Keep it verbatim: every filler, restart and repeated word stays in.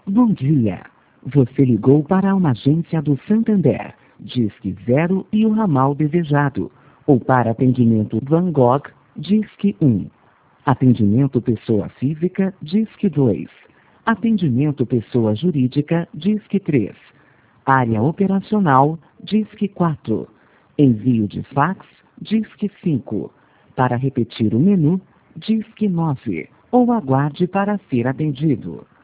Bom dia. Você ligou para uma agência do Santander, Disque Zero e o ramal desejado. Ou para atendimento Van Gogh, Disque um. Atendimento pessoa física, Disque dois. Atendimento pessoa jurídica, Disque três. Área operacional, Disque quatro. Envio de fax, Disque cinco. Para repetir o menu, Disque nove. Ou aguarde para ser atendido.